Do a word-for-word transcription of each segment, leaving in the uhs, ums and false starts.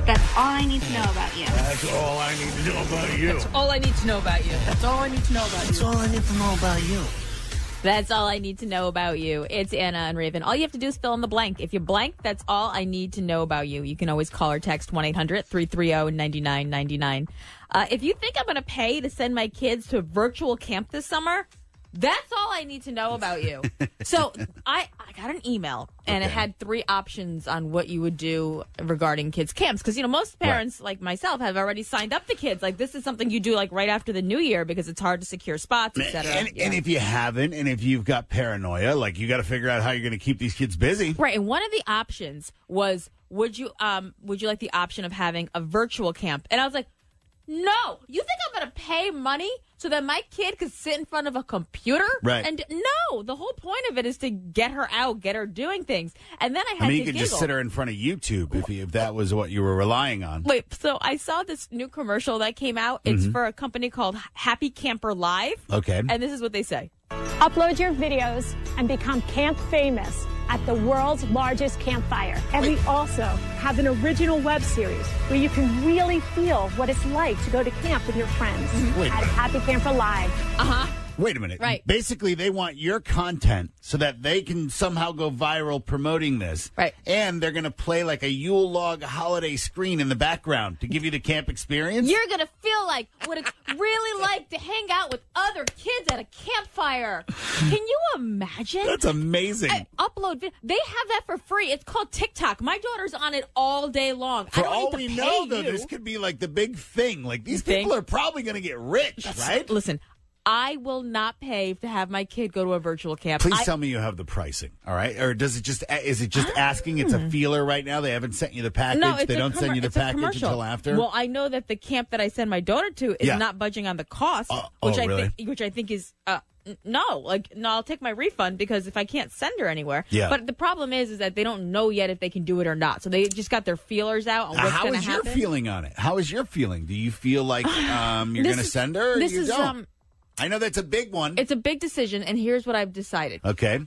That's all I need to know about you. That's all I need to know about you. That's all I need to know about you. That's all I need to know about That's you. all I need to know about you. That's all I need to know about you. It's Anna and Raven. All you have to do is fill in the blank. If you blank, that's all I need to know about you. You can always call or text one eight hundred three three zero nine nine nine nine. Uh, if you think I'm going to pay to send my kids to virtual camp this summer, that's all I need to know about you. So I, I got an email, and Okay. it had three options on what you would do regarding kids' camps. Because, you know, most parents, Right. like myself, have already signed up the kids. Like, this is something you do, like, right after the new year because it's hard to secure spots, et cetera. And, Yeah. and if you haven't, and if you've got paranoia, like you got to figure out how you're going to keep these kids busy. Right, and one of the options was, would you um would you like the option of having a virtual camp? And I was like, no. You think I'm going to pay money so that my kid could sit in front of a computer? Right. And no, the whole point of it is to get her out, get her doing things. And then I had I mean, to you could giggle. just sit her in front of YouTube if, you, if that was what you were relying on. Wait, so I saw this new commercial that came out. It's for a company called Happy Camper Live. Okay. And this is what they say. Upload your videos and become camp famous at the world's largest campfire. And we also have an original web series where you can really feel what it's like to go to camp with your friends Wait a at minute. Happy Camper Live. Uh-huh. Wait a minute. Right. Basically, they want your content so that they can somehow go viral promoting this. Right. And they're going to play like a Yule log holiday screen in the background to give you the camp experience. You're going to feel like what it's really like to hang out with other kids at a campfire. Can you imagine? That's amazing. I upload vid- They have that for free. It's called TikTok. My daughter's on it all day long. I For don't all need we to know, pay though, you. this could be like the big thing. Like, these Thing? people are probably going to get rich, right? Listen, I will not pay to have my kid go to a virtual camp. Please I- tell me you have the pricing, all right? Or does it just is it just asking? It's a feeler right now. They haven't sent you the package. No, it's they a don't commer- send you the it's a package commercial. until after. Well, I know that the camp that I send my daughter to is Yeah. not budging on the cost, Oh, which oh, I really? think, which I think is uh, n- no, like no, I'll take my refund because if I can't send her anywhere. Yeah. But the problem is, is that they don't know yet if they can do it or not. So they just got their feelers out on Uh, what's how going to is your happen. feeling on it? How is your feeling? Do you feel like um, you're This going to is- send her? Or This you is don't? um, I know that's a big one. it's a big decision, and here's what I've decided. Okay.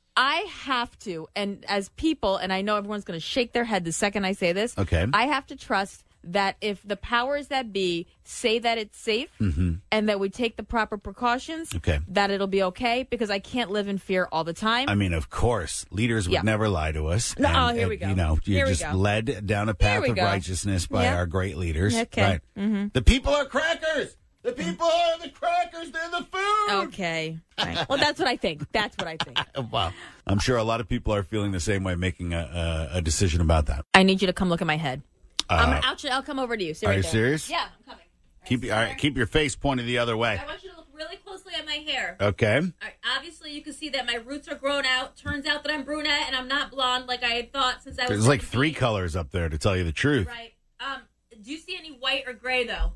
I have to, and as people, and I know everyone's going to shake their head the second I say this. Okay. I have to trust that if the powers that be say that it's safe and that we take the proper precautions, Mm-hmm. Okay. that it'll be okay, because I can't live in fear all the time. I mean, of course, leaders would Yeah. never lie to us. No, And- oh, here we and, go. You know, you're Here we just go. led down a path we of go. righteousness by Yeah. our great leaders. Okay. Mm-hmm. Right. The people are crackers. The people are the crackers. They're the food. Okay. Right. Well, that's what I think. That's what I think. Wow. I'm sure a lot of people are feeling the same way, making a, a, a decision about that. I need you to come look at my head. I'm Uh, gonna, actually, I'll come over to you. Sit are right you there. serious? Yeah, I'm coming. Keep all right. Keep your face pointed the other way. I want you to look really closely at my hair. Okay. All right, obviously, you can see that my roots are grown out. Turns out that I'm brunette and I'm not blonde like I had thought since I was. There's like three seventeen. colors up there, to tell you the truth. Right. Um. Do you see any white or gray though?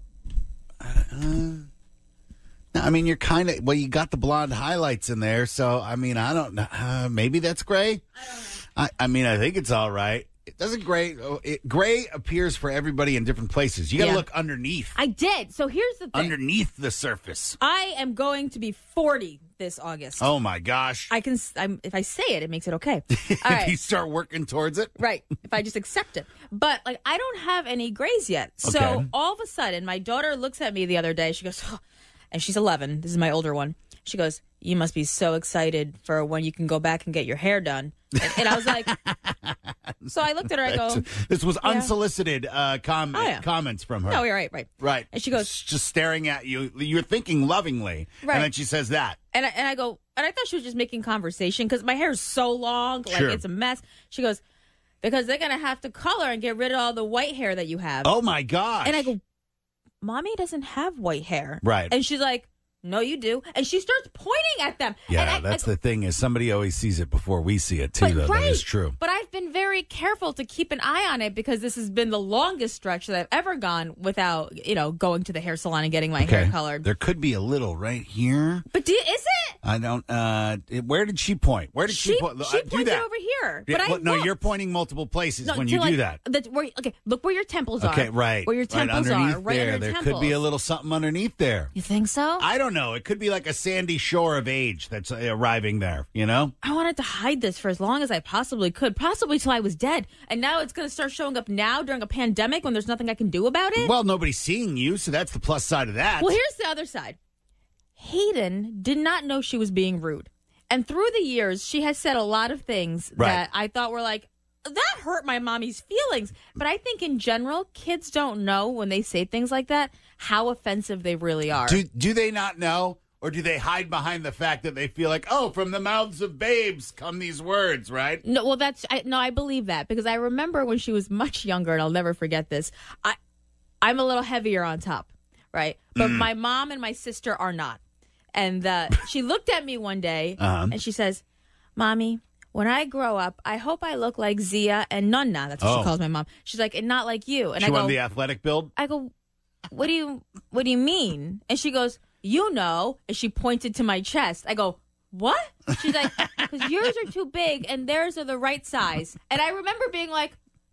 No, I mean, you're kind of well. You got the blonde highlights in there, so I mean, I don't know. Uh, maybe that's gray. I don't know. I, I mean, I think it's all right. It doesn't gray. oh, It, gray appears for everybody in different places. You got to Yeah. look underneath, I did. So here's the thing. underneath the surface. I am going to be forty this August. Oh my gosh! I can. s- I'm, if I say it, it makes it okay. All if right. you start working towards it, Right. If I just accept it. But, like, I don't have any grays yet. So, Okay. all of a sudden, my daughter looks at me the other day. She goes, oh, and she's eleven. This is my older one. She goes, you must be so excited for when you can go back and get your hair done. And, and I was like, so I looked at her. I go, this was unsolicited uh, com- Oh, yeah. comments from her. no, you're right, right. Right. And she goes- S- just staring at you. You're thinking lovingly, Right. and then she says that. And I, and I go, and I thought she was just making conversation because my hair is so long, like Sure. it's a mess. She goes, because they're gonna have to color and get rid of all the white hair that you have. Oh my gosh! And I go, mommy doesn't have white hair, Right. And she's like, no, you do. And she starts pointing at them. Yeah, and I, that's I, the thing is somebody always sees it before we see it too. but, Though right. that is true. But I've been very careful to keep an eye on it because this has been the longest stretch that I've ever gone without, you know, going to the hair salon and getting my hair colored. There could be a little right here. But do, is it? I don't. Uh, where did she point? Where did she, She, point? she Uh, do pointed that. over here. Yeah, but I well, no, looked. you're pointing multiple places No, when to, you like, do that. The, where, okay, look where your temples are. Okay, right. Where your right temples underneath are. Right there. under There temples. could be a little something underneath there. You think so? I don't know. It could be like a sandy shore of age that's uh, arriving there, you know? I wanted to hide this for as long as I possibly could, possibly till I was dead. And now it's going to start showing up now during a pandemic when there's nothing I can do about it? Well, nobody's seeing you, so that's the plus side of that. Well, here's the other side. Hayden did not know she was being rude. And through the years, she has said a lot of things Right. that I thought were like, that hurt my mommy's feelings. But I think in general, kids don't know when they say things like that how offensive they really are. do, do they not know? Or do they hide behind the fact that they feel like, oh, from the mouths of babes come these words, right? No, well, that's I, no, I believe that because I remember when she was much younger, and I'll never forget this. I, I'm a little heavier on top, right? But Mm. my mom and my sister are not. And uh, she looked at me one day Uh-huh. and she says, "Mommy, when I grow up, I hope I look like Zia and Nunna." That's what Oh. she calls my mom. She's like, "And not like you." And She I go, wanted the athletic build? I go, "What do you, what do you mean?" And she goes, "You know." And she pointed to my chest. I go, "What?" She's like, "Because yours are too big and theirs are the right size." And I remember being like,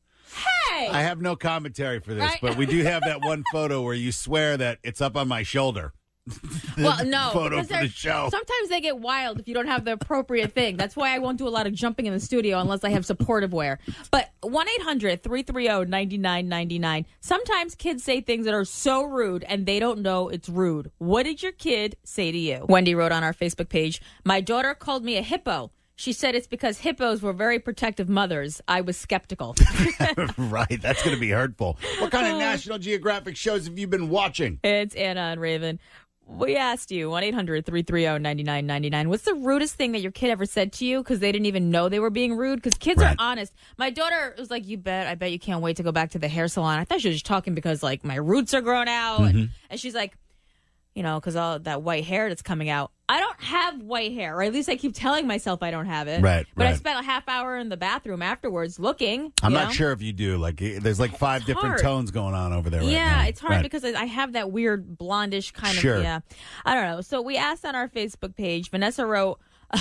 "Hey." I have no commentary for this, Right. but we do have that one photo where you swear that it's up on my shoulder. Well, no. Photo because for the they're- show. Sometimes they get wild if you don't have the appropriate thing. That's why I won't do a lot of jumping in the studio unless I have supportive wear. But one eight hundred three three zero nine nine nine nine. Sometimes kids say things that are so rude and they don't know it's rude. What did your kid say to you? Wendy wrote on our Facebook page, "My daughter called me a hippo. She said it's because hippos were very protective mothers. I was skeptical." Right, that's going to be hurtful. What kind of National Geographic shows have you been watching? It's Anna and Raven. We asked you, one eight hundred three three zero nine nine nine nine. What's the rudest thing that your kid ever said to you because they didn't even know they were being rude? Because kids Right. are honest. My daughter was like, you bet, I bet you can't wait to go back to the hair salon. I thought she was just talking because, like, my roots are grown out. Mm-hmm. And, and she's like, you know, because all that white hair that's coming out. I don't have white hair, or at least I keep telling myself I don't have it. Right, But I right. spent a half hour in the bathroom afterwards looking. I'm you not know? sure if you do. Like, eh, there's like five It's different hard. tones going on over there right Yeah, now. it's hard Right. because I I have that weird blondish kind Sure. of, yeah. I don't know. So we asked on our Facebook page, Vanessa wrote,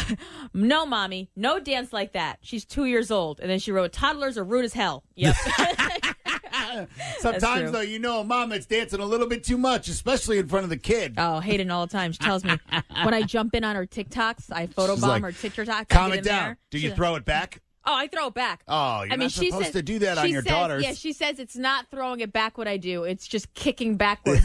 "No, mommy, no dance like that. She's two years old." And then she wrote, "Toddlers are rude as hell." Yep. Sometimes, true. though, you know a mom that's dancing a little bit too much, especially in front of the kid. Oh, Hayden all the time. She tells me when I jump in on her TikToks, I photobomb She's like, her TikTok. Calm I it get in down. there. Do you She's- throw it back? Oh, I throw it back. Oh, you're I mean, not she supposed says, to do that on she your says, daughters. Yeah, she says it's not throwing it back what I do. It's just kicking backwards.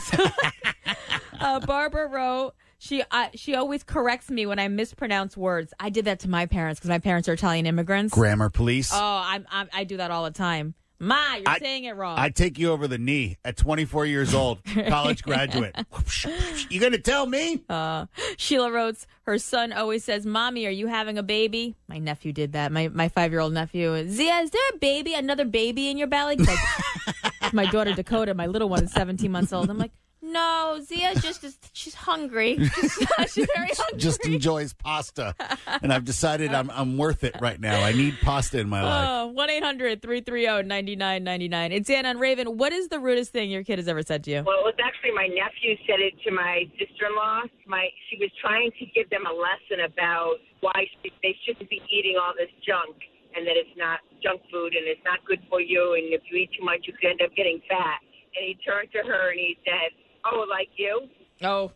uh, Barbara wrote, she uh, she always corrects me when I mispronounce words. I did that to my parents because my parents are Italian immigrants. Grammar police. Oh, I'm, I'm, I do that all the time. Ma, you're I- saying it wrong. I take you over the knee at twenty-four years old, college graduate. You going to tell me? Sheila wrote, her son always says, "Mommy, are you having a baby?" My nephew did that. My my five-year-old nephew. "Zia, is there a baby, another baby in your belly?" Like, my daughter Dakota, my little one, is seventeen months old. I'm like, no, Zia just is, she's hungry. She's very hungry. Just enjoys pasta. And I've decided I'm I'm worth it right now. I need pasta in my life. Oh, one eight hundred three three zero nine nine nine nine. It's Anna and Raven. What is the rudest thing your kid has ever said to you? Well, it was actually my nephew said it to my sister-in-law. My she was trying to give them a lesson about why she, they shouldn't be eating all this junk and that it's not junk food and it's not good for you. And if you eat too much, you could end up getting fat. And he turned to her and he said, "Oh, like you?" Oh,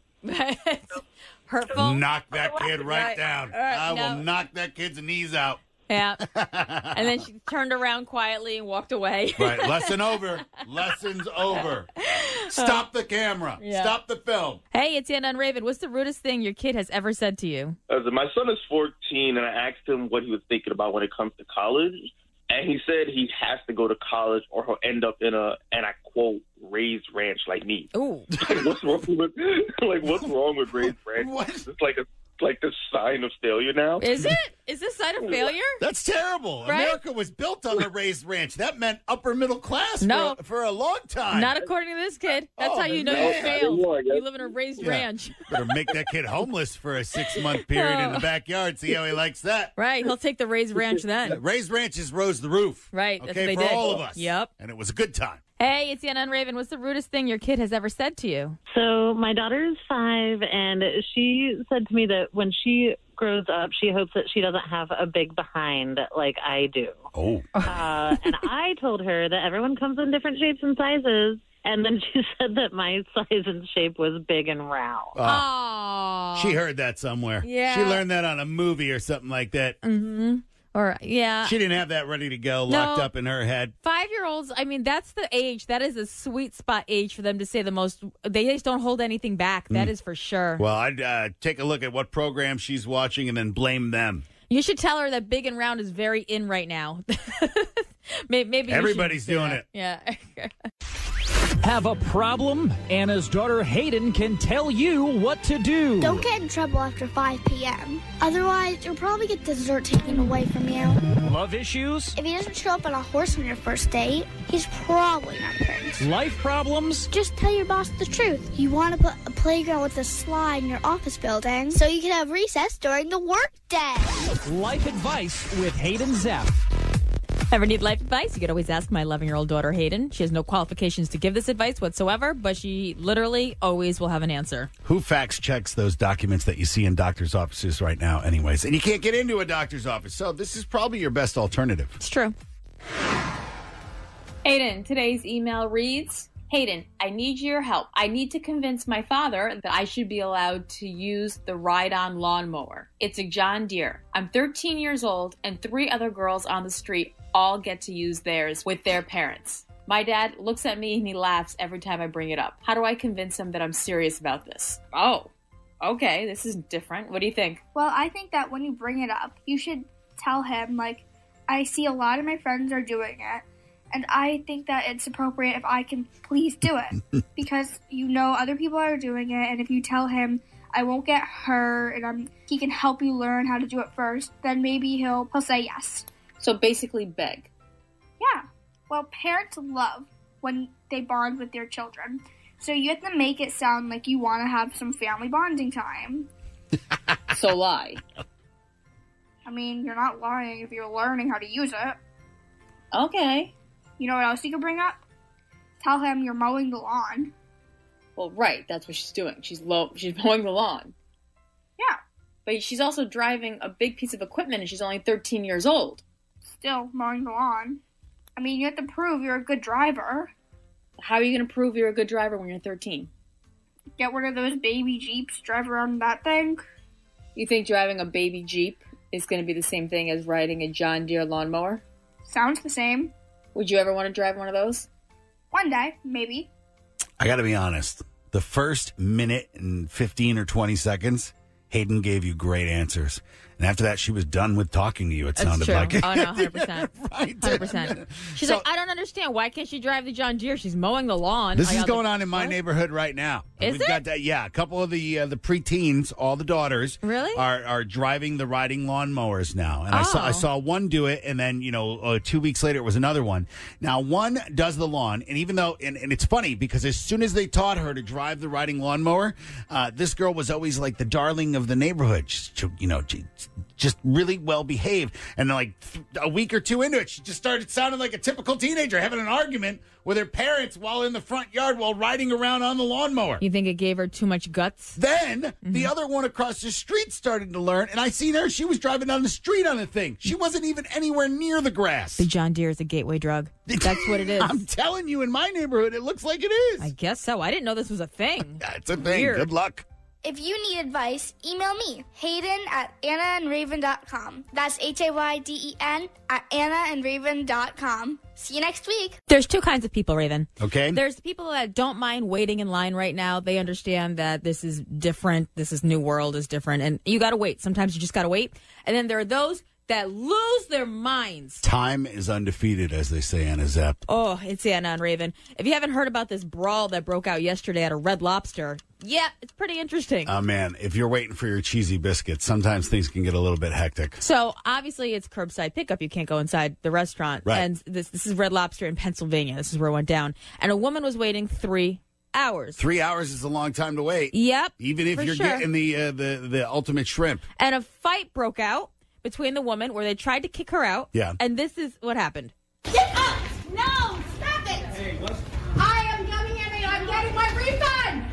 hurtful. Knock that kid right, Right. down. All right, I no. will knock that kid's knees out. Yeah. And then she turned around quietly and walked away. Right. Lesson over. Lesson's over. Stop the camera. Yeah. Stop the film. Hey, it's Anna and Raven. What's the rudest thing your kid has ever said to you? Uh, My son is fourteen, and I asked him what he was thinking about when it comes to college. And he said he has to go to college or he'll end up in a, and I quote, raised ranch like me. Ooh. Like, what's wrong with, like, what's wrong with raised ranch? What? It's like a, like the sign of failure now. Is it? Is this sign of failure? That's terrible. Right? America was built on the raised ranch. That meant upper middle class No. for, for a long time. Not according to this kid. That's Oh, how you know man. you failed. No, I guess. You live in a raised Yeah. ranch. Better make that kid homeless for a six-month period in the backyard. See how he likes that. Right. He'll take the raised ranch then. Raised ranches rose the roof. Right, that's Okay, what they for did. all of us. Yep. And it was a good time. Hey, it's Anna and Raven. What's the rudest thing your kid has ever said to you? So my daughter's five, and she said to me that when she grows up, she hopes that she doesn't have a big behind like I do. Oh. Uh, and I told her that everyone comes in different shapes and sizes. And then she said that my size and shape was big and round. Oh. She heard that somewhere. Yeah. She learned that on a movie or something like that. Mm-hmm. Or, yeah. She didn't have that ready to go, locked No. up in her head. Five-year-olds, I mean, that's the age. That is a sweet spot age for them to say the most. They just don't hold anything back. That is for sure. Well, I'd uh, take a look at what program she's watching and then blame them. You should tell her that big and round is very in right now. Maybe, maybe you Everybody's should say doing that. it. Yeah. Have a problem? Anna's daughter Hayden can tell you what to do. Don't get in trouble after five p.m. Otherwise, you'll probably get dessert taken away from you. Love issues? If he doesn't show up on a horse on your first date, he's probably not a prince. Life problems? Just tell your boss the truth. You want to put a playground with a slide in your office building so you can have recess during the workday. Life advice with Hayden Zeff. Ever need life advice? You could always ask my eleven-year-old daughter, Hayden. She has no qualifications to give this advice whatsoever, but she literally always will have an answer. Who fax checks those documents that you see in doctor's offices right now anyways? And you can't get into a doctor's office, so this is probably your best alternative. It's true. Hayden, today's email reads, Hayden, I need your help. I need to convince my father that I should be allowed to use the ride-on lawnmower. It's a John Deere. I'm thirteen years old, and three other girls on the street all get to use theirs with their parents. My dad looks at me and he laughs every time I bring it up. How do I convince him that I'm serious about this? Oh, okay, this is different. What do you think? Well, I think that when you bring it up, you should tell him, like, I see a lot of my friends are doing it, and I think that it's appropriate if I can please do it. Because you know other people are doing it, and if you tell him, I won't get hurt, and I'm, he can help you learn how to do it first, then maybe he'll he'll say yes. So basically beg. Yeah. Well, parents love when they bond with their children. So you have to make it sound like you want to have some family bonding time. So lie. I mean, you're not lying if you're learning how to use it. Okay. You know what else you could bring up? Tell him you're mowing the lawn. Well, right, that's what she's doing. She's low, she's mowing the lawn. Yeah. But she's also driving a big piece of equipment and she's only thirteen years old. Still mowing the lawn. I mean, you have to prove you're a good driver. How are you going to prove you're a good driver when you're thirteen? Get rid of those baby Jeeps, drive around that thing. You think driving a baby Jeep is going to be the same thing as riding a John Deere lawnmower? Sounds the same. Would you ever want to drive one of those? One day, maybe. I got to be honest. The first minute and fifteen or twenty seconds, Hayden gave you great answers. And after that, she was done with talking to you, it That's sounded true. like. Oh, no, one hundred percent. Right. one hundred percent. She's So- like, I don't understand. Why can't she drive the John Deere? She's mowing the lawn. This I is got going the- on in my What? neighborhood right now. Is We've it? got that. Yeah, a couple of the uh, the preteens, all the daughters, Really? are are driving the riding lawnmowers now. And I saw I Oh. saw one do it, and then you know uh, two weeks later it was another one. Now one does the lawn, and even though and, and it's funny because as soon as they taught her to drive the riding lawnmower, uh, this girl was always like the darling of the neighborhood. Just, you know, just really well behaved. And then like th- a week or two into it, she just started sounding like a typical teenager having an argument with her parents while in the front yard while riding around on the lawnmower. You think it gave her too much guts? Then Mm-hmm. the other one across the street started to learn, and I seen her. She was driving down the street on a thing. She wasn't even anywhere near the grass. The John Deere is a gateway drug. That's what it is. I'm telling you, in my neighborhood, it looks like it is. I guess so. I didn't know this was a thing. Yeah, it's a thing. Weird. Good luck. If you need advice, email me, Hayden at anna and raven dot com. That's H A Y D E N at anna and raven dot com. See you next week. There's two kinds of people, Raven. Okay. There's people that don't mind waiting in line right now. They understand that this is different. This is new world is different. And you got to wait. Sometimes you just got to wait. And then there are those that lose their minds. Time is undefeated, as they say, Anna Zepp. Oh, it's Anna and Raven. If you haven't heard about this brawl that broke out yesterday at a Red Lobster, Yeah, it's pretty interesting. Oh, man, if you're waiting for your cheesy biscuits, sometimes things can get a little bit hectic. So, obviously, it's curbside pickup. You can't go inside the restaurant. Right. And this this is Red Lobster in Pennsylvania. This is where it went down. And a woman was waiting three hours. Three hours is a long time to wait. Yep. Even if for you're sure. getting the, uh, the the ultimate shrimp. And a fight broke out between the woman where they tried to kick her out. Yeah. And this is what happened. Get up! No! Stop it! Hey, what? I am coming in and I'm getting my refund!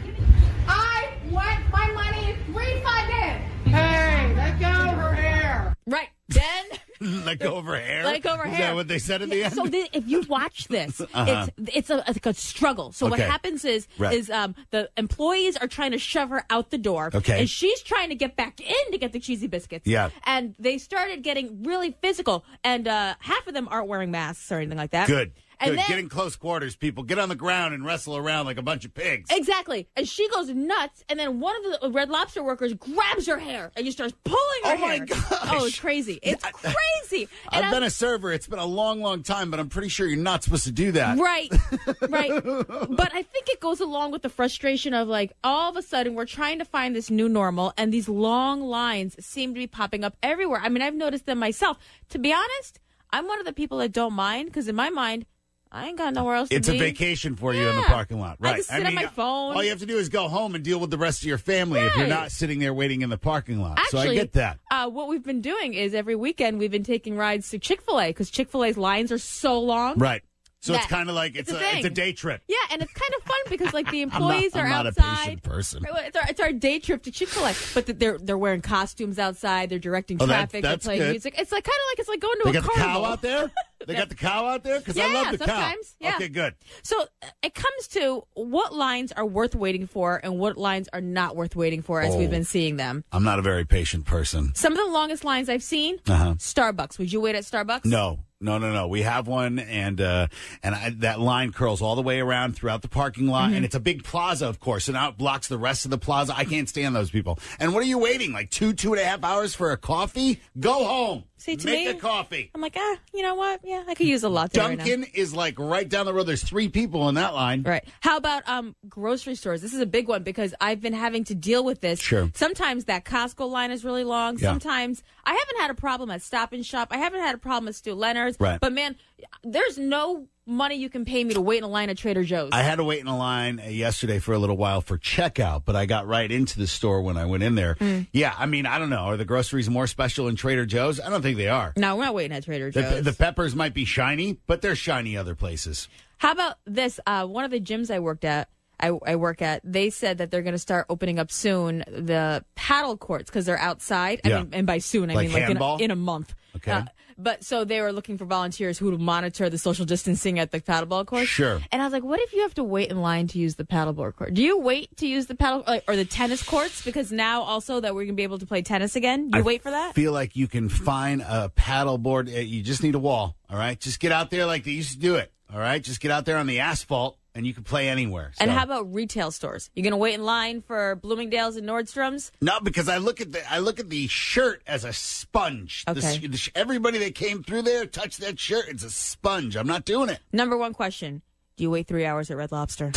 I want my money refunded! Hey, let go of her hair! Right. Then... Let go of her hair? Let go of her Is hair. that what they said at the Yeah, end? So th- if you watch this, Uh-huh. it's it's a, it's a struggle. So what Okay. happens is Right. is um, the employees are trying to shove her out the door. Okay. And she's trying to get back in to get the cheesy biscuits. Yeah. And they started getting really physical. And uh, half of them aren't wearing masks or anything like that. Good. And Good. then, Get in close quarters, people. Get on the ground and wrestle around like a bunch of pigs. Exactly. And she goes nuts, and then one of the Red Lobster workers grabs her hair and just starts pulling her Oh, my hair. gosh. Oh, it's crazy. It's crazy. And I've been a server. It's been a long, long time, but I'm pretty sure you're not supposed to do that. Right, right. But I think it goes along with the frustration of like all of a sudden we're trying to find this new normal and these long lines seem to be popping up everywhere. I mean, I've noticed them myself. To be honest, I'm one of the people that don't mind because in my mind, I ain't got nowhere else It's to a be. vacation for you in the Yeah. parking lot. I Right. just sit on my phone. All you have to do is go home and deal with the rest of your family if you're Right. not sitting there waiting in the parking lot. so I Actually, get that. Uh, what we've been doing is every weekend we've been taking rides to Chick-fil-A because Chick-fil-A's lines are so long. Right. So it's that- kind of like it's, it's a a, it's a thing. day trip. Yeah, and it's kind of fun because like the I'm not, employees I'm are not outside. a patient person. Right, well, It's our, it's our day trip to Chick-fil-A, but th- they're they're wearing costumes outside. They're directing Oh, that- traffic. that's they're playing good. music. It's like kind of like it's like going to They a got the carnival. cow out there? They got the cow out there? Because I Yeah, love the sometimes, cow. yeah. Okay, good. So uh, it comes to what lines are worth waiting for and what lines are not worth waiting for as Oh. we've been seeing them. I'm not a very patient person. Some of the longest lines I've seen, Uh-huh. Starbucks. Would you wait at Starbucks? No. No, no, no. We have one, and uh, and I, that line curls all the way around throughout the parking lot, Mm-hmm. and it's a big plaza, of course, and now it blocks the rest of the plaza. I can't stand those people. And what are you waiting, like two, two and a half hours for a coffee? Go home. See, to Make me, a coffee. I'm like, ah, you know what? Yeah, I could use a latte right now. Dunkin' is like right down the road. There's three people in that line. Right. How about um grocery stores? This is a big one because I've been having to deal with this. Sure. Sometimes that Costco line is really long. Yeah. Sometimes I haven't had a problem at Stop and Shop. I haven't had a problem at Stu Leonard's. Right. But man, there's no money you can pay me to wait in a line at Trader Joe's. I had to wait in a line uh, yesterday for a little while for checkout, but I got right into the store when I went in there. Mm. Yeah, I mean, I don't know. Are the groceries more special in Trader Joe's? I don't think they are. No, we're not waiting at Trader Joe's. The, the peppers might be shiny, but they're shiny other places. How about this? Uh, one of the gyms I worked at, I, I work at, they said that they're going to start opening up soon the paddle courts because they're outside. I Yeah. mean, and by soon, I Like mean like in a, handball? in a month. Okay. Uh, but so they were looking for volunteers who would monitor the social distancing at the paddleball courts. Sure. And I was like, what if you have to wait in line to use the paddleboard court? Do you wait to use the paddle like, or the tennis courts? Because now also that we're going to be able to play tennis again, you I wait for that? feel like you can find a paddle board. Uh, You just need a wall, all right? Just get out there like they used to do it, all right? Just get out there on the asphalt, and you can play anywhere. And So- how about retail stores? You're going to wait in line for Bloomingdale's and Nordstrom's? No, because I look at the I look at the shirt as a sponge. The Okay. sh- the sh- everybody that came through there touched that shirt. It's a sponge. I'm not doing it. Number one question. Do you wait three hours at Red Lobster?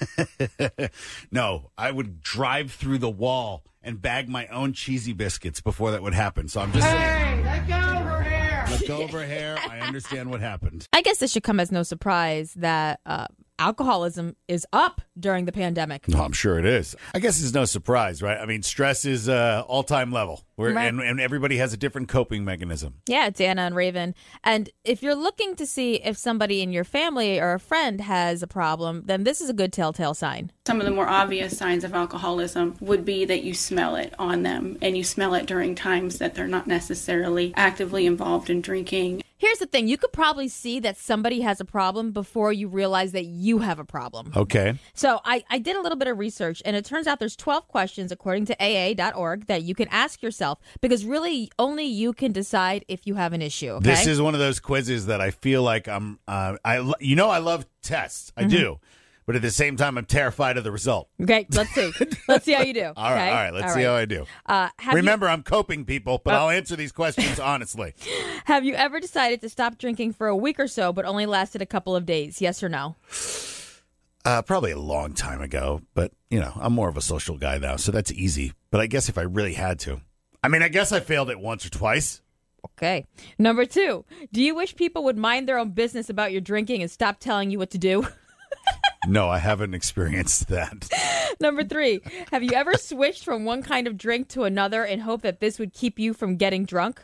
No, I would drive through the wall and bag my own cheesy biscuits before that would happen. So I'm just saying. Hey, let go of her hair! Let go of her hair. I understand what happened. I guess this should come as no surprise that uh, alcoholism is up during the pandemic. No, I'm sure it is. I guess it's no surprise, right? I mean, stress is uh, all-time level, We're, Right. and, and everybody has a different coping mechanism. Yeah, it's Anna and Raven. And if you're looking to see if somebody in your family or a friend has a problem, then this is a good telltale sign. Some of the more obvious signs of alcoholism would be that you smell it on them, and you smell it during times that they're not necessarily actively involved in drinking. Here's the thing. You could probably see that somebody has a problem before you realize that you have a problem. Okay. So I, I did a little bit of research, and it turns out there's twelve questions, according to A A dot org, that you can ask yourself, because really only you can decide if you have an issue. Okay? This is one of those quizzes that I feel like I'm, uh, I, lo- you know, I love tests. I Mm-hmm. do. But at the same time, I'm terrified of the result. Okay, let's see. Let's see how you do. All right, okay? all right. Let's All see right. how I do. Uh, have Remember, I'm coping, people, but Oh. I'll answer these questions honestly. You, have you ever decided to stop drinking for a week or so, but only lasted a couple of days? Yes or no? Uh, probably a long time ago, but, you know, I'm more of a social guy now, so that's easy. But I guess if I really had to. I mean, I guess I failed it once or twice. Okay. Number two, do you wish people would mind their own business about your drinking and stop telling you what to do? No, I haven't experienced that. Number three, have you ever switched from one kind of drink to another in hope that this would keep you from getting drunk?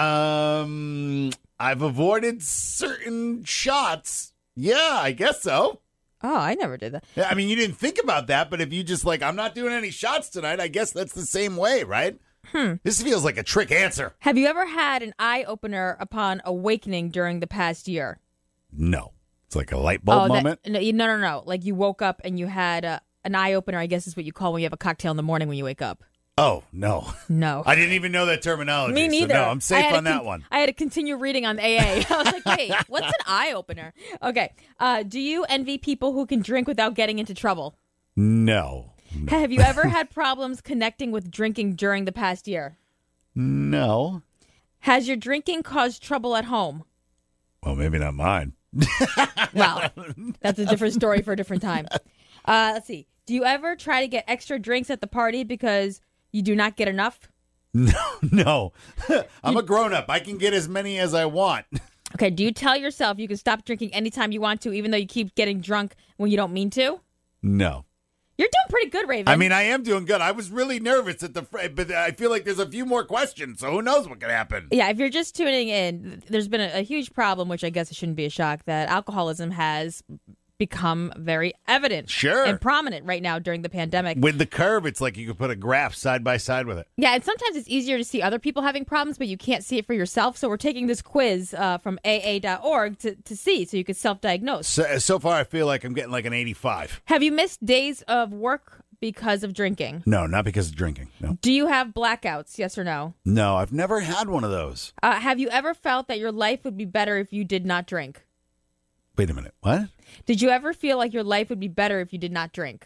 Um, I've avoided certain shots. Yeah, I guess so. Oh, I never did that. I mean, you didn't think about that, but if you just like, I'm not doing any shots tonight, I guess that's the same way, right? Hmm. This feels like a trick answer. Have you ever had an eye-opener upon awakening during the past year? No. It's like a light bulb oh, moment? That, no, no, no, no. Like you woke up and you had a, an eye-opener, I guess is what you call when you have a cocktail in the morning when you wake up. Oh, no. No. I didn't even know that terminology. Me neither. So no, I'm safe on that con- one. I had to continue reading on A A. I was like, wait, what's an eye-opener? Okay. Uh, do you envy people who can drink without getting into trouble? No. no. Have you ever had problems connecting with drinking during the past year? No. Has your drinking caused trouble at home? Well, maybe not mine. Well, that's a different story for a different time. Uh, let's see. Do you ever try to get extra drinks at the party because you do not get enough? No, no. I'm a grown-up. I can get as many as I want. Okay, do you tell yourself you can stop drinking anytime you want to, even though you keep getting drunk when you don't mean to? No. You're doing pretty good, Raven. I mean, I am doing good. I was really nervous at the, fr- but I feel like there's a few more questions, so who knows what could happen. Yeah, if you're just tuning in, there's been a, a huge problem, which I guess it shouldn't be a shock, that alcoholism has become very evident Sure. and prominent right now during the pandemic. With the curve, it's like you could put a graph side by side with it. Yeah, and sometimes it's easier to see other people having problems, but you can't see it for yourself. So we're taking this quiz uh, from A A dot org to, to see, so you can self-diagnose. So, so far, I feel like I'm getting like an eighty-five. Have you missed days of work because of drinking? No, not because of drinking. No. Do you have blackouts, yes or no? No, I've never had one of those. Uh, have you ever felt that your life would be better if you did not drink? Wait a minute. What? Did you ever feel like your life would be better if you did not drink?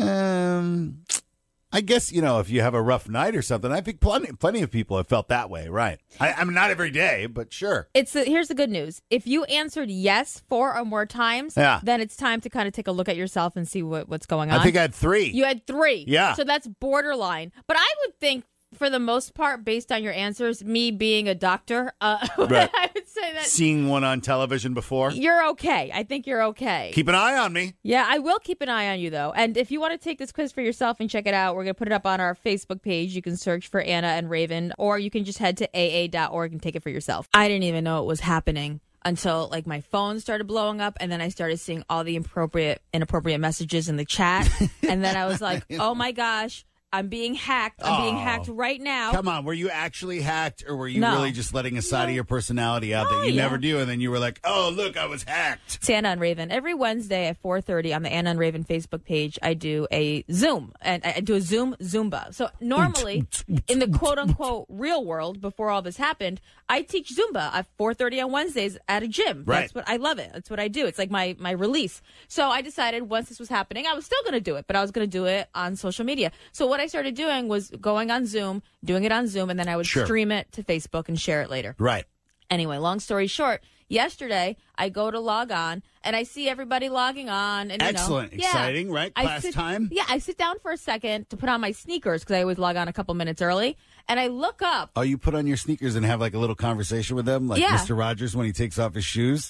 Um, I guess, you know, if you have a rough night or something, I think plenty, plenty of people have felt that way, right? I, I mean, not every day, but sure. It's the, here's the good news. If you answered yes four or more times, Yeah. then it's time to kind of take a look at yourself and see what, what's going on. I think I had three. You had three. Yeah. So that's borderline. But I would think, for the most part, based on your answers, me being a doctor, uh, Right. I would say that Seeing one on television before. you're okay. I think you're okay. Keep an eye on me. Yeah, I will keep an eye on you, though. And if you want to take this quiz for yourself and check it out, we're going to put it up on our Facebook page. You can search for Anna and Raven, or you can just head to A A dot org and take it for yourself. I didn't even know it was happening until like my phone started blowing up, and then I started seeing all the inappropriate, inappropriate messages in the chat. And then I was like, oh my gosh, I'm being hacked. I'm being Oh. hacked right now. Come on, were you actually hacked, or were you No. really just letting a side of your personality out that Oh, you yeah. never do, and then you were like, oh, look, I was hacked? It's Anna and Raven. Every Wednesday at four thirty on the Anna and Raven Facebook page, I do a Zoom, and I do a Zoom Zumba. So normally, in the quote-unquote real world, before all this happened, I teach Zumba at four thirty on Wednesdays at a gym. Right. That's what I love it. That's what I do. It's like my, my release. So I decided once this was happening, I was still going to do it, but I was going to do it on social media. So what I started doing was going on Zoom, doing it on Zoom, and then I would Sure. stream it to Facebook and share it later. Right. Anyway, long story short, yesterday I go to log on and I see everybody logging on. And you Excellent. know, yeah, Exciting, right? I Class sit- time? Yeah, I sit down for a second to put on my sneakers because I always log on a couple minutes early, and I look up. Oh, you put on your sneakers and have like a little conversation with them, like Yeah. Mister Rogers when he takes off his shoes?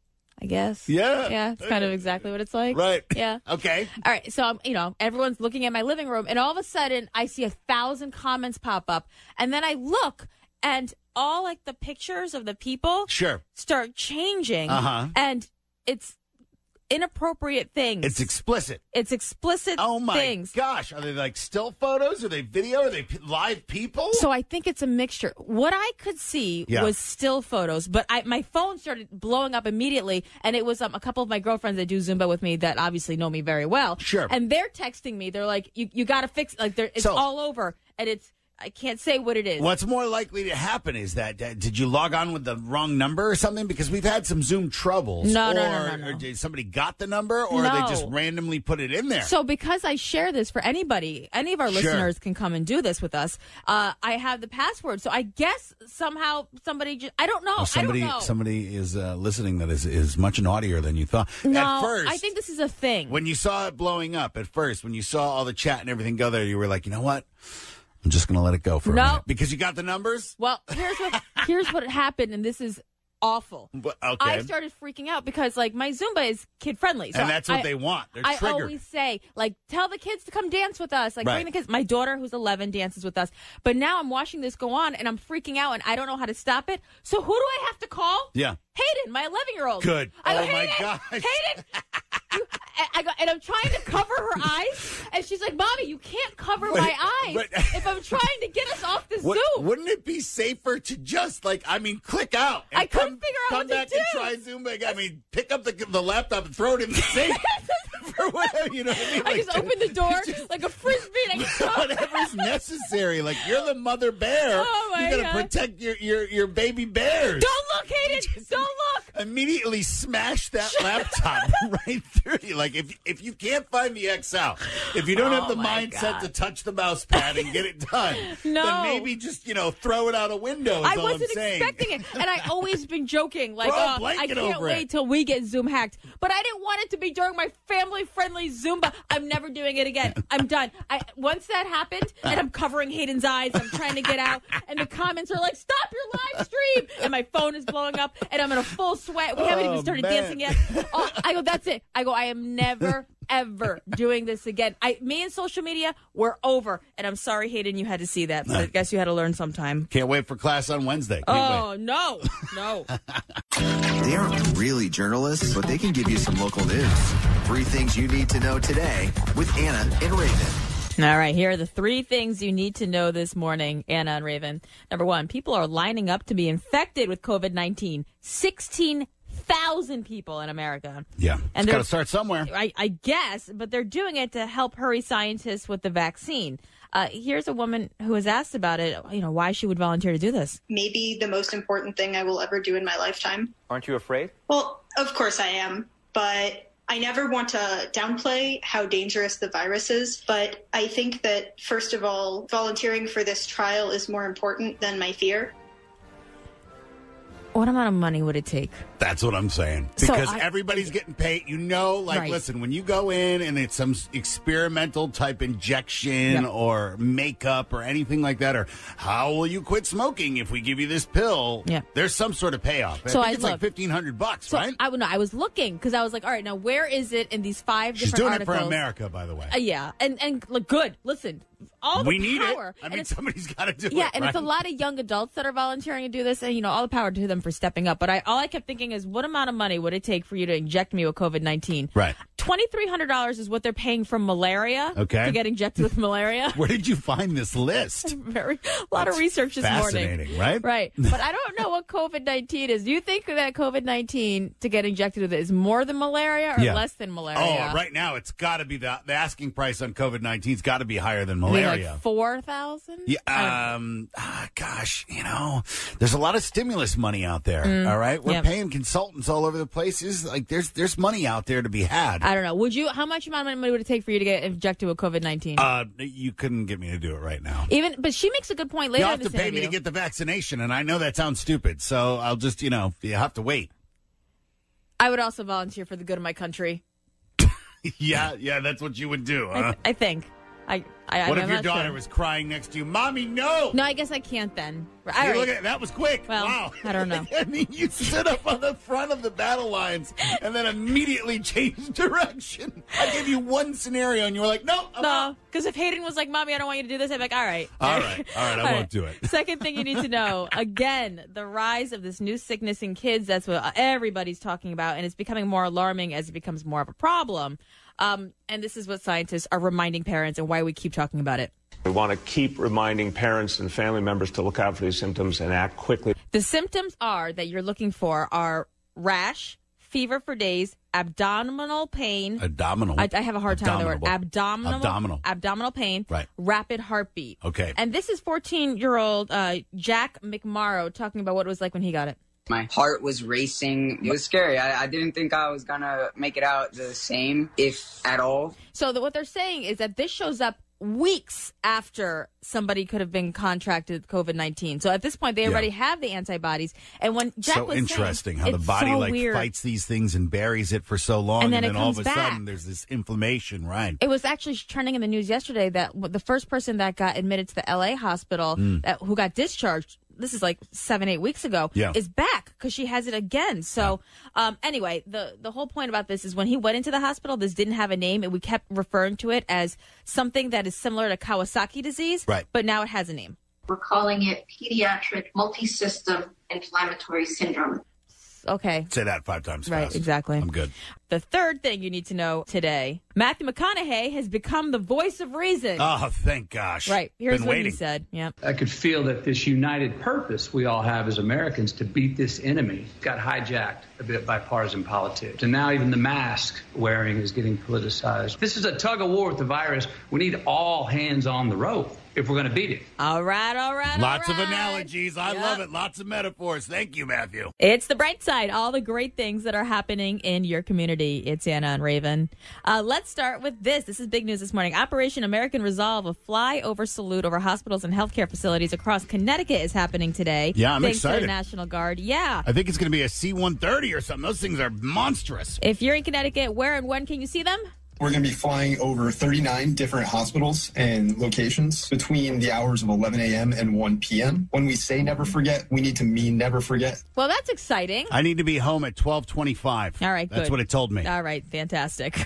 I guess. Yeah. Yeah, it's kind of exactly what it's like. Right. Yeah. Okay. All right, so I'm, you know, everyone's looking at my living room, and all of a sudden, I see a thousand comments pop up, and then I look, and all like the pictures of the people Sure. start changing, Uh-huh. and it's inappropriate things. It's explicit. It's explicit Oh my things. gosh. Are they like still photos? Are they video? Are they p- live people? So I think it's a mixture. What I could see Yeah. was still photos, but I, my phone started blowing up immediately, and it was um, a couple of my girlfriends that do Zumba with me that obviously know me very well. Sure. And they're texting me. They're like, "You you got to fix it." Like they're, it's So- all over, and it's I can't say what it is. What's more likely to happen is that, uh, did you log on with the wrong number or something? Because we've had some Zoom troubles. No, or, no, no, no, no. Or did somebody got the number, or No. they just randomly put it in there? So because I share this for anybody, any of our Sure. listeners can come and do this with us. Uh, I have the password. So I guess somehow somebody just, I don't know. Well, somebody, I don't know. somebody is uh, listening that is, is much naughtier than you thought. No, At first, I think this is a thing. when you saw it blowing up at first, when you saw all the chat and everything go there, you were like, you know what? I'm just going to let it go for No. a minute. Because you got the numbers? Well, here's what here's what happened, and this is awful. But- okay. I started freaking out because, like, my Zumba is kid friendly, so And that's what I- they want. They're I triggered. always say, like, tell the kids to come dance with us. Like, Right. bring the kids. My daughter, who's eleven, dances with us. But now I'm watching this go on, and I'm freaking out, and I don't know how to stop it. So who do I have to call? Yeah. Hayden, my eleven-year-old. Good. I go, Oh, my Hayden, gosh. Hayden. You, I, I go, and I'm trying to cover her eyes, and she's like, "Mommy, you can't cover my Wait, eyes but- if I'm trying to get us off the What- Zoom." Wouldn't it be safer to just, like, I mean, click out? And I couldn't come, figure out come what to back do. and try Zoom again. I mean, pick up the, the laptop and throw it in the sink. For whatever, you know what I mean? I Like, just open the door like a frisbee. And I go, whatever's necessary. Like, you're the mother bear. Oh, my you gotta God. protect your, your, your baby bears. Don't look, Hayden. Don't look. Immediately smash that laptop right through you. Like, if if you can't find the X out, if you don't Oh, have the my mindset God. to touch the mouse pad and get it done, No. then maybe just, you know, throw it out a window is I all wasn't I'm saying. expecting it, and I always been joking like, Throw a oh, I blanket can't over wait it. till we get Zoom hacked. But I didn't want it to be during my family-friendly Zumba. I'm never doing it again. I'm done. I once that happened, and I'm covering Hayden's eyes. I'm trying to get out, and the comments are like, "Stop your live stream!" And my phone is blowing up, and I'm in a full sweat. We haven't Oh, even started man. dancing yet. Oh, I go, that's it. I go, I am never. Ever doing this again. I, me and social media, we're over. And I'm sorry, Hayden, you had to see that. But I guess you had to learn sometime. Can't wait for class on Wednesday. Can't Oh, wait. no. No. They aren't really journalists, but they can give you some local news. Three things you need to know today with Anna and Raven. All right, here are the three things you need to know this morning, Anna and Raven. Number one, people are lining up to be infected with COVID nineteen. sixteen thousand people in America. Yeah. And And they're- got to start somewhere. I, I guess, but they're doing it to help hurry scientists with the vaccine. Uh, here's a woman who was asked about it, you know, why she would volunteer to do this. Maybe the most important thing I will ever do in my lifetime. Aren't you afraid? Well, of course I am, but I never want to downplay how dangerous the virus is. But I think that, first of all, volunteering for this trial is more important than my fear. What amount of money would it take? That's what I'm saying. So Because I- everybody's getting paid. You know, like, Right. listen, when you go in and it's some experimental type injection Yep. or makeup or anything like that, or how will you quit smoking if we give you this pill? Yeah. There's some sort of payoff. I So think I it's like looked. fifteen hundred bucks, So right? I would know. I was looking because I was like, all right, now where is it in these five She's different doing articles? it for America, by the way. Uh, yeah, and and look, good. Listen, all the we need power. it. I And mean, it's- somebody's got to do it. yeah, and it's a right? lot of young adults that are volunteering to do this, and you know, all the power to them for stepping up. But I, all I kept thinking is, what amount of money would it take for you to inject me with COVID nineteen? Right. Twenty three hundred dollars is what they're paying for malaria. Okay. To get injected with malaria. Where did you find this list? Very a lot of That's research this morning. fascinating, right? Right. But I don't know what COVID nineteen is. Do you think that COVID nineteen to get injected with it is more than malaria or Yeah. less than malaria? Oh, right now it's got to be the the asking price on COVID nineteen's got to be higher than I mean, malaria. like four thousand? Yeah, um, ah, gosh, you know, there's a lot of stimulus money out there. Mm, all right, we're yep. paying consultants all over the place. It's like there's there's money out there to be had. I don't know. Would you? How much amount of money would it take for you to get injected with COVID nineteen? Uh, you couldn't get me to do it right now. Even, but she makes a good point later You in have this to pay me interview. to get the vaccination, and I know that sounds stupid, so I'll just, you know, you have to wait. I would also volunteer for the good of my country. yeah, yeah, that's what you would do, I, huh? th- I think. I. I what I'm if your not daughter sure. was crying next to you? Mommy, no! No, I guess I can't then. All See, right. look at that was quick. Well, wow. I don't know. I mean, you stood up on the front of the battle lines and then immediately changed direction. I gave you one scenario and you were like, no, I'm out. No, because if Hayden was like, "Mommy, I don't want you to do this," I'd be like, "All right, All right, all right, I won't do it. Second thing you need to know: again, the rise of this new sickness in kids. That's what everybody's talking about, and it's becoming more alarming as it becomes more of a problem. Um, and this is what scientists are reminding parents, and why we keep talking about it. We want to keep reminding parents and family members to look out for these symptoms and act quickly. The symptoms are that you're looking for are rash, fever for days, abdominal pain. Abdominal. I, I have a hard time with the word. Abdominal. Abdominal. Abdominal. Abdominal pain. Right. Rapid heartbeat. Okay. And this is fourteen-year-old uh, Jack McMorrow talking about what it was like when he got it. My heart was racing. It was scary. I, I didn't think I was going to make it out the same, if at all. So the, what they're saying is that this shows up weeks after somebody could have been contracted COVID nineteen. So at this point, they already yeah. have the antibodies. And when Jack so was interesting saying, how the body so like weird. fights these things and buries it for so long, and then, and then it all comes of a back. sudden there's this inflammation. Right. It was actually trending in the news yesterday that the first person that got admitted to the L A hospital Mm. that, who got discharged, this is like seven, eight weeks ago, yeah. is back because she has it again. So um, anyway, the, the whole point about this is when he went into the hospital, this didn't have a name, and we kept referring to it as something that is similar to Kawasaki disease, right. but now it has a name. We're calling it pediatric multisystem inflammatory syndrome. Okay. Say that five times Right, fast. exactly. I'm good. The third thing you need to know today, Matthew McConaughey has become the voice of reason. Oh, thank gosh. Right. Here's Been what waiting. he said. Yep. I could feel that this united purpose we all have as Americans to beat this enemy got hijacked a bit by partisan politics. And now even the mask wearing is getting politicized. This is a tug of war with the virus. We need all hands on the rope if we're going to beat it. All right, all right, Lots all right. of analogies. I Yep. love it. Lots of metaphors. Thank you, Matthew. It's the bright side, all the great things that are happening in your community. It's Anna and Raven. Uh, let's start with this. This is big news this morning. Operation American Resolve, a flyover salute over hospitals and healthcare facilities across Connecticut is happening today. Yeah, I'm thanks excited. to the National Guard. Yeah. I think it's going to be a C one thirty or something. Those things are monstrous. If you're in Connecticut, where and when can you see them? We're going to be flying over thirty-nine different hospitals and locations between the hours of eleven a.m. and one p.m. When we say never forget, we need to mean never forget. Well, that's exciting. I need to be home at twelve twenty-five. All right, good. That's what it told me. All right, fantastic.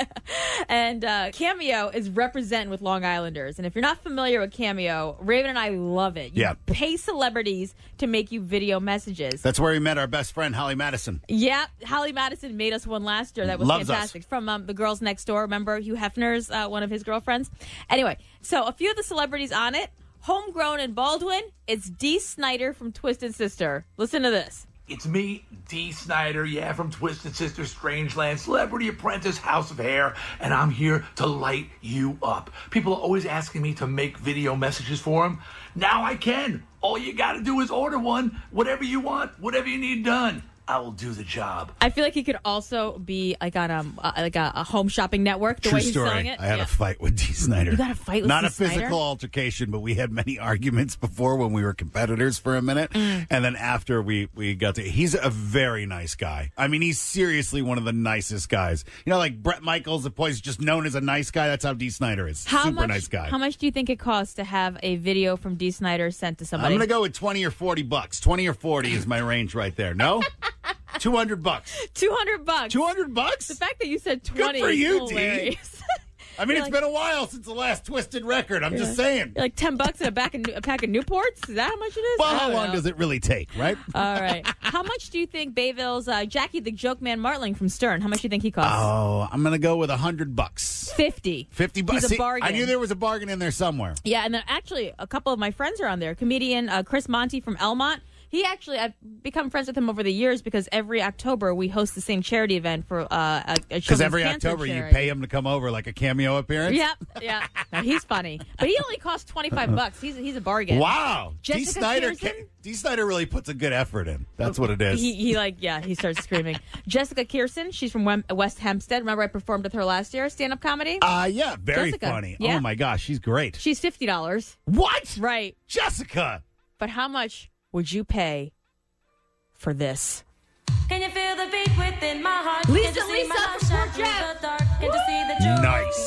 And uh, Cameo is representing with Long Islanders. And if you're not familiar with Cameo, Raven and I love it. You Yeah. pay celebrities to make you video messages. That's where we met our best friend, Holly Madison. Yeah, Holly Madison made us one last year. That was Loves fantastic. From um, the Girls Next Door. Remember Hugh Hefner's uh, one of his girlfriends? Anyway, so a few of the celebrities on it, homegrown in Baldwin, it's Dee Snider from Twisted Sister. Listen to this. It's me, Dee Snider, yeah, from Twisted Sister, Strangeland, Celebrity Apprentice, House of Hair, and I'm here to light you up. People are always asking me to make video messages for them. Now I can. All you gotta do is order one, whatever you want, whatever you need done. I will do the job. I feel like he could also be like on um, uh, like a, a home shopping network. The True way he's story. selling it. I had Yeah. a fight with Dee Snider. You got a fight with Not Dee a physical Snider? altercation, but we had many arguments before when we were competitors for a minute. Mm. And then after we, we got to, he's a very nice guy. I mean, he's seriously one of the nicest guys. You know, like Brett Michaels, the boy's just known as a nice guy. That's how Dee Snider is. How Super much, nice guy. How much do you think it costs to have a video from Dee Snider sent to somebody? I'm going to go with twenty or forty bucks. twenty or forty is my range right there. No? two hundred bucks. two hundred bucks. two hundred bucks? The fact that you said twenty Good for you, is Dee. hilarious. I mean, You're it's like- been a while since the last Twisted record. I'm Yeah. just saying. You're like ten bucks and a, back of, a pack of Newports? Is that how much it is? Well, I how don't long know. does it really take, right? All right. How much do you think Bayville's uh, Jackie the Joke Man Martling from Stern, how much do you think he costs? Oh, I'm going to go with one hundred bucks. fifty. fifty bucks. He's a bargain. I knew there was a bargain in there somewhere. Yeah, and then actually a couple of my friends are on there. Comedian uh, Chris Monty from Elmont. He actually, I've become friends with him over the years because every October we host the same charity event for uh, a, a Because children's every cancer October you charity. pay him to come over like a cameo appearance. Yep, yeah. No, he's funny, but he only costs twenty five bucks. He's he's a bargain. Wow. Dee Jessica Snider, Kirsten? ca- Dee Snider really puts a good effort in. That's what it is. He, he like yeah he starts screaming. Jessica Kirsten, she's from Wem- West Hempstead. Remember I performed with her last year, stand up comedy. Uh, yeah, very Jessica, funny. yeah. Oh, my gosh, she's great. She's fifty dollars. What? Right, Jessica. but how much would you pay for this? Can you feel the beat within my heart? Lisa, Can you see Lisa my light from shine Port through Jeff. the dark? Can you see the joy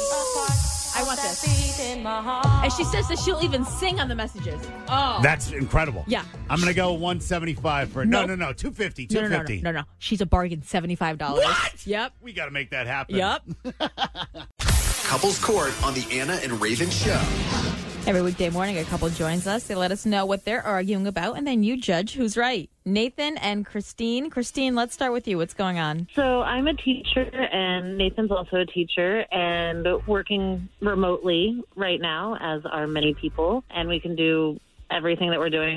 Nice. I want that this. beat in my heart? And she says that she'll even sing on the messages. Oh, That's incredible. Yeah. I'm going to go one seventy-five for No, Nope. no, no, two fifty. no, two no, no, fifty. no, no, no. She's a bargain. Seventy five dollars. What? Yep. We got to make that happen. Yep. Couples Court on the Anna and Raven Show. Every weekday morning, a couple joins us. They let us know what they're arguing about, and then you judge who's right. Nathan and Christine. Christine, let's start with you. What's going on? So I'm a teacher, and Nathan's also a teacher, and working remotely right now, as are many people. And we can do everything that we're doing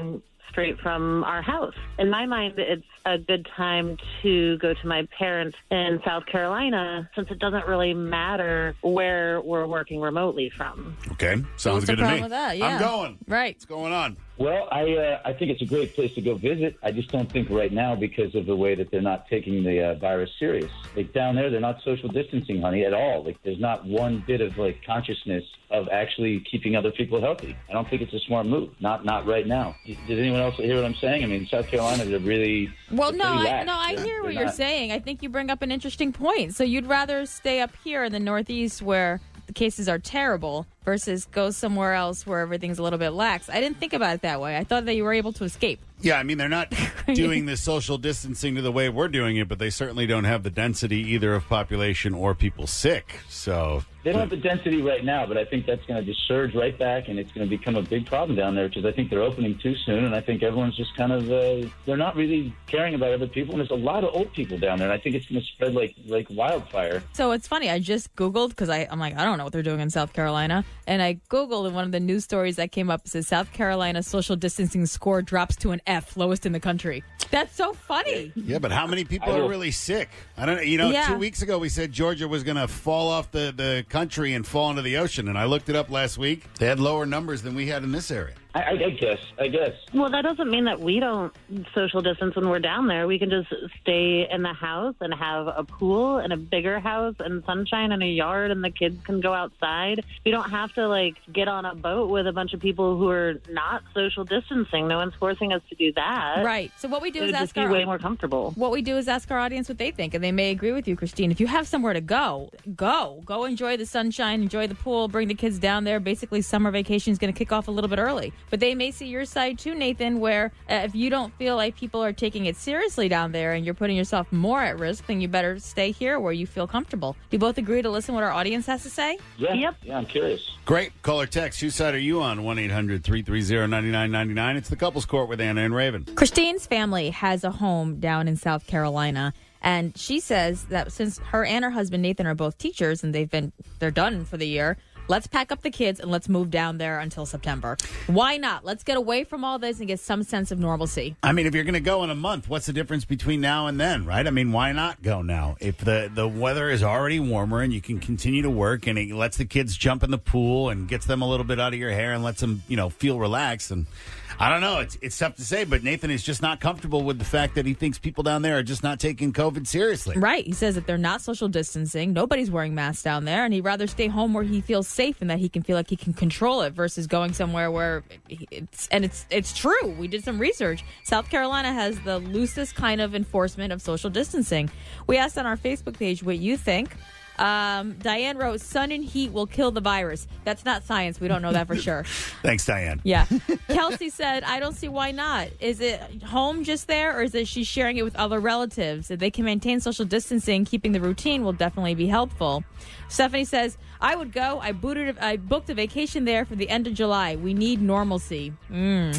straight from our house. In my mind, it's a good time to go to my parents in South Carolina since it doesn't really matter where we're working remotely from. Okay, sounds What's the good to problem me. with that? Yeah. I'm going. Right. What's going on? Well, I uh, I think it's a great place to go visit. I just don't think right now because of the way that they're not taking the uh, virus serious. Like down there, they're not social distancing, honey, at all. Like there's not one bit of like consciousness of actually keeping other people healthy. I don't think it's a smart move. Not not right now. Did anyone else hear what I'm saying? I mean, South Carolina, they're really Well, they're no, pretty I, lax. no, I They're- hear what they're you're not- saying. I think you bring up an interesting point. So you'd rather stay up here in the Northeast where the cases are terrible versus go somewhere else where everything's a little bit lax. I didn't think about it that way. I thought that you were able to escape. Yeah, I mean, they're not doing the social distancing to the way we're doing it, but they certainly don't have the density either of population or people sick. So They don't have the density right now, but I think that's going to just surge right back, and it's going to become a big problem down there because I think they're opening too soon, and I think everyone's just kind of, uh, they're not really caring about other people, and there's a lot of old people down there, and I think it's going to spread like like wildfire. So it's funny. I just Googled because I'm like, I don't know what they're doing in South Carolina. And I Googled, and one of the news stories that came up says South Carolina social distancing score drops to an F, lowest in the country. That's so funny. Yeah, but how many people I are will- really sick? I don't know. You know, Yeah. two weeks ago we said Georgia was going to fall off the, the country and fall into the ocean, and I looked it up last week. They had lower numbers than we had in this area. I, I, I guess, I guess. Well, that doesn't mean that we don't social distance when we're down there. We can just stay in the house and have a pool and a bigger house and sunshine and a yard, and the kids can go outside. We don't have to, like, get on a boat with a bunch of people who are not social distancing. No one's forcing us to do that. Right. So what we do It is would ask just be our way more comfortable. What we do is ask our audience what they think, and they may agree with you, Christine. If you have somewhere to go, go. Go enjoy the sunshine, enjoy the pool, bring the kids down there. Basically, summer vacation is going to kick off a little bit early. But they may see your side too, Nathan, where uh, if you don't feel like people are taking it seriously down there and you're putting yourself more at risk, then you better stay here where you feel comfortable. Do you both agree to listen to what our audience has to say? Yeah, yep. yeah, I'm curious. Great. Call or text. Whose side are you on? one eight hundred three three zero nine nine nine nine. It's the Couples Court with Anna and Raven. Christine's family has a home down in South Carolina, and she says that since her and her husband Nathan are both teachers and they've been they're done for the year, let's pack up the kids and let's move down there until September. Why not? Let's get away from all this and get some sense of normalcy. I mean, if you're going to go in a month, what's the difference between now and then, right? I mean, why not go now? If the, the weather is already warmer and you can continue to work and it lets the kids jump in the pool and gets them a little bit out of your hair and lets them, you know, feel relaxed. And I don't know. It's it's tough to say, but Nathan is just not comfortable with the fact that he thinks people down there are just not taking COVID seriously. Right. He says that they're not social distancing. Nobody's wearing masks down there, and he'd rather stay home where he feels safe and that he can feel like he can control it versus going somewhere where it's, and it's it's true. We did some research. South Carolina has the loosest kind of enforcement of social distancing. We asked on our Facebook page what you think. Um, Diane wrote, sun and heat will kill the virus. That's not science. We don't know that for sure. Thanks, Diane. Yeah. Kelsey said, I don't see why not. Is it home just there, or is it she's sharing it with other relatives? If they can maintain social distancing, keeping the routine will definitely be helpful. Stephanie says, I would go. I booted. I booked a vacation there for the end of July. We need normalcy. Mm.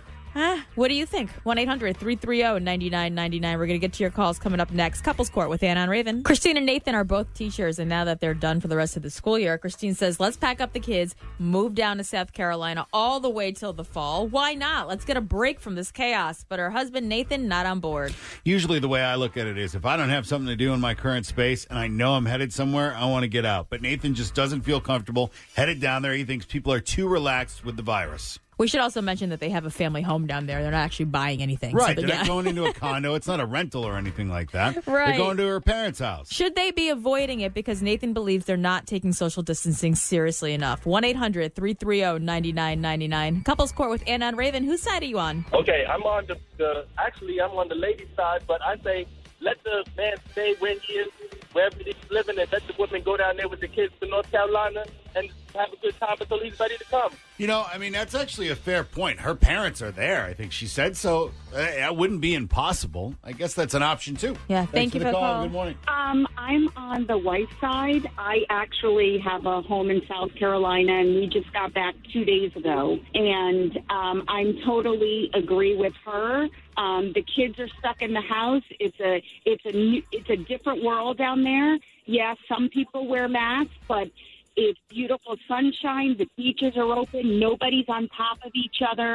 Ah, what do you think? one eight hundred three three zero nine nine nine nine. We're going to get to your calls coming up next. Couples Court with Anna and Raven. Christine and Nathan are both teachers, and now that they're done for the rest of the school year, Christine says, let's pack up the kids, move down to South Carolina all the way till the fall. Why not? Let's get a break from this chaos. But her husband, Nathan, not on board. Usually the way I look at it is if I don't have something to do in my current space and I know I'm headed somewhere, I want to get out. But Nathan just doesn't feel comfortable headed down there. He thinks people are too relaxed with the virus. We should also mention that they have a family home down there. They're not actually buying anything. Right. So They're yeah. not going into a condo. It's not a rental or anything like that. Right. They're going to her parents' house. Should they be avoiding it because Nathan believes they're not taking social distancing seriously enough? one eight hundred three three zero nine nine nine nine. Couples Court with Anna and Raven. Whose side are you on? Okay, I'm on the, the actually I'm on the ladies' side, but I say let the man stay where he is, wherever he's living, and let the women go down there with the kids to North Carolina and have a good time until he's ready to come. You know, I mean, that's actually a fair point. Her parents are there, I think she said, so uh, that wouldn't be impossible. I guess that's an option, too. Yeah, Thanks thank you for the call. Good morning. Um, I'm on the wife side. I actually have a home in South Carolina, and we just got back two days ago. And um, I'm totally agree with her. Um, the kids are stuck in the house. It's a it's a new, it's a different world down there. Yes, some people wear masks, but it's beautiful sunshine. The beaches are open. Nobody's on top of each other.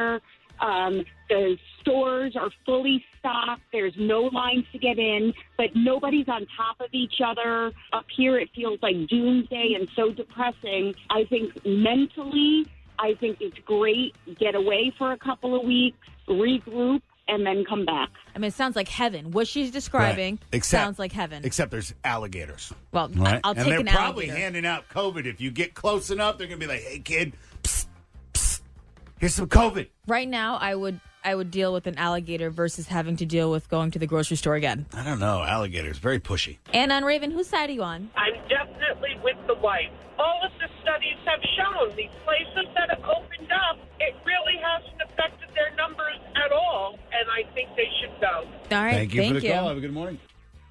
Um, the stores are fully stocked. There's no lines to get in, but nobody's on top of each other. Up here, it feels like doomsday and so depressing. I think mentally, I think it's great. Get away for a couple of weeks, regroup, and then come back. I mean, it sounds like heaven. What she's describing Right. Except- sounds like heaven. Except there's alligators. Well, Right? I'll and take they're an probably alligator. handing out COVID. If you get close enough, they're going to be like, hey, kid, psst, psst, here's some COVID. Right now, I would I would deal with an alligator versus having to deal with going to the grocery store again. I don't know. Alligators, very pushy. Anna and Raven, whose side are you on? I'm definitely with the wife. All of the studies have shown these places that have opened up, it really hasn't affected their numbers at all, and I think they should go. All right, Thank you thank for the you. call. Have a good morning.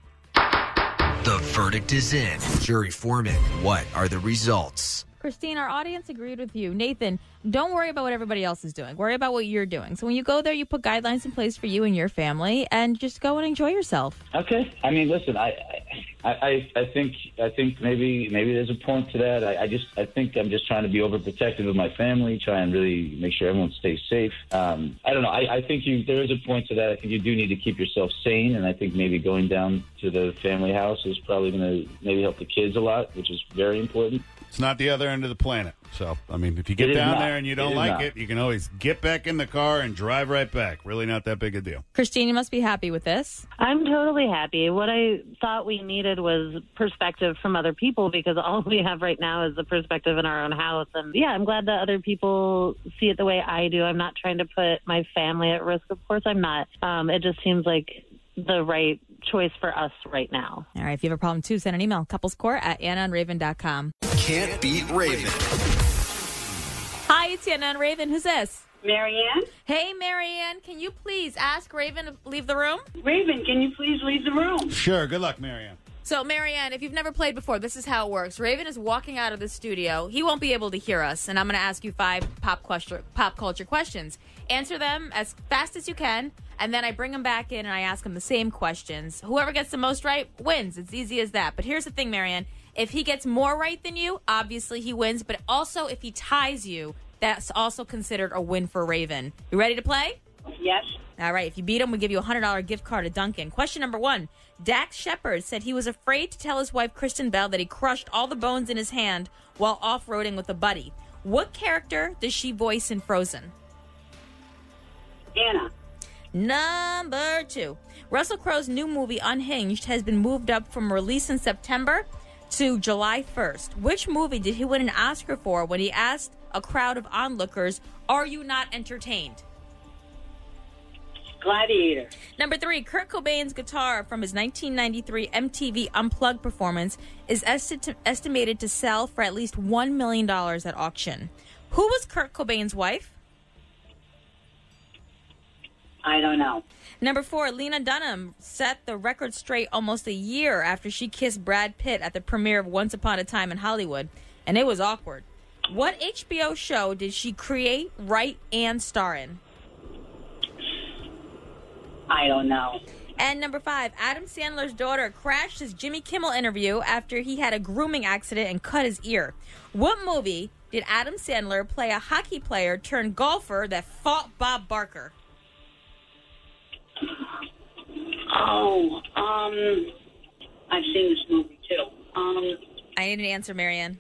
The verdict is in. Jury foreman, what are the results? Christine, our audience agreed with you. Nathan, don't worry about what everybody else is doing. Worry about what you're doing. So when you go there, you put guidelines in place for you and your family, and just go and enjoy yourself. Okay. I mean, listen, I, I, I, I think, I think maybe, maybe there's a point to that. I, I just, I think I'm just trying to be overprotective of my family, try and really make sure everyone stays safe. Um, I don't know. I, I think you, there is a point to that. I think you do need to keep yourself sane, and I think maybe going down to the family house is probably going to maybe help the kids a lot, which is very important. It's not the other end of the planet. So, I mean, if you get It is down not. there and you It don't is like not. it, you can always get back in the car and drive right back. Really not that big a deal. Christine, you must be happy with this. I'm totally happy. What I thought we needed was perspective from other people, because all we have right now is the perspective in our own house. And yeah, I'm glad that other people see it the way I do. I'm not trying to put my family at risk. Of course I'm not. Um, it just seems like the right choice for us right now. All right, if you have a problem too, send an email, couplescourt at anna and raven dot com. Can't beat Raven. Hi, it's Anna and Raven. Who's this? Marianne? Hey, Marianne, can you please ask Raven to leave the room? Raven, can you please leave the room? Sure. Good luck, Marianne. So, Marianne, if you've never played before, this is how it works. Raven is walking out of the studio. He won't be able to hear us, and I'm going to ask you five pop culture, pop culture questions. Answer them as fast as you can, and then I bring him back in and I ask him the same questions. Whoever gets the most right wins. It's easy as that. But here's the thing, Marianne. If he gets more right than you, obviously he wins. But also, if he ties you, that's also considered a win for Raven. You ready to play? Yes. All right. If you beat him, we give you a one hundred dollars gift card to Dunkin'. Question number one. Dax Shepard said he was afraid to tell his wife, Kristen Bell, that he crushed all the bones in his hand while off-roading with a buddy. What character does she voice in Frozen? Anna. Number two. Russell Crowe's new movie, Unhinged, has been moved up from release in September to July first. Which movie did he win an Oscar for when he asked a crowd of onlookers, "Are you not entertained?" Gladiator. Number three, Kurt Cobain's guitar from his nineteen ninety-three M T V Unplugged performance is esti- estimated to sell for at least one million dollars at auction. Who was Kurt Cobain's wife? I don't know. Number four, Lena Dunham set the record straight almost a year after she kissed Brad Pitt at the premiere of Once Upon a Time in Hollywood, and it was awkward. What H B O show did she create, write, and star in? I don't know. And number five, Adam Sandler's daughter crashed his Jimmy Kimmel interview after he had a grooming accident and cut his ear. What movie did Adam Sandler play a hockey player turned golfer that fought Bob Barker? Oh, um, I've seen this movie too. Um, I need an answer, Marianne.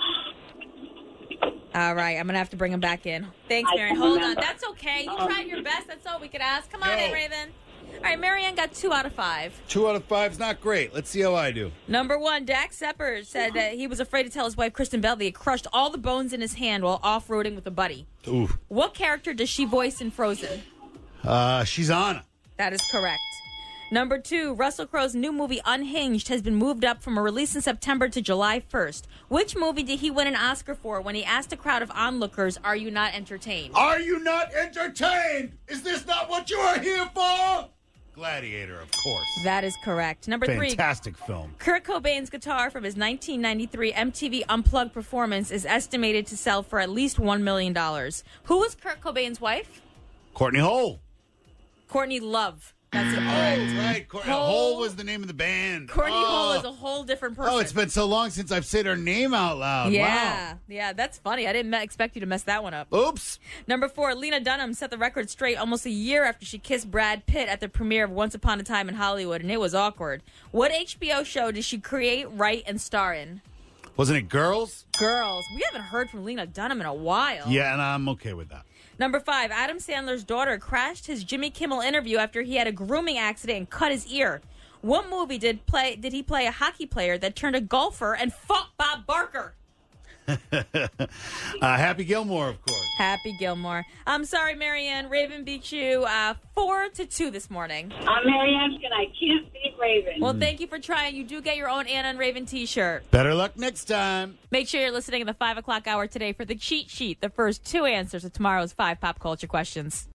All right, I'm going to have to bring him back in. Thanks, I Marianne. don't Hold remember. on. That's okay. You Um, tried your best. That's all we could ask. Come on Yo. in, Raven. All right, Marianne got two out of five. Two out of five is not great. Let's see how I do. Number one, Dax Shepard said that he was afraid to tell his wife, Kristen Bell, that he crushed all the bones in his hand while off-roading with a buddy. Ooh. What character does she voice in Frozen? Uh, she's Anna. That is correct. Number two, Russell Crowe's new movie Unhinged has been moved up from a release in September to July first. Which movie did he win an Oscar for when he asked a crowd of onlookers, "Are you not entertained?" Are you not entertained? Is this not what you are here for? Gladiator, of course. That is correct. Number three, Fantastic film. Kurt Cobain's guitar from his nineteen ninety-three M T V Unplugged performance is estimated to sell for at least one million dollars. Who was Kurt Cobain's wife? Courtney Hole. Courtney Love. That's Oh, correct. right. Cor- Hole. Hole was the name of the band. Courtney oh. Hole is a whole different person. Oh, it's been so long since I've said her name out loud. Yeah, yeah, that's funny. I didn't me- expect you to mess that one up. Oops. Number four, Lena Dunham set the record straight almost a year after she kissed Brad Pitt at the premiere of Once Upon a Time in Hollywood, and it was awkward. What H B O show did she create, write, and star in? Wasn't it Girls? Girls. We haven't heard from Lena Dunham in a while. Yeah, and I'm okay with that. Number five, Adam Sandler's daughter crashed his Jimmy Kimmel interview after he had a grooming accident and cut his ear. What movie did play? Did he play a hockey player that turned a golfer and fought Bob Barker? uh, Happy Gilmore, of course. Happy Gilmore. I'm sorry, Marianne. Raven beat you uh, four to two this morning. I'm Marianne, and I can't beat Raven. Well, thank you for trying. You do get your own Anna and Raven T-shirt. Better luck next time. Make sure you're listening in the five o'clock hour today for the cheat sheet. The first two answers to tomorrow's five pop culture questions.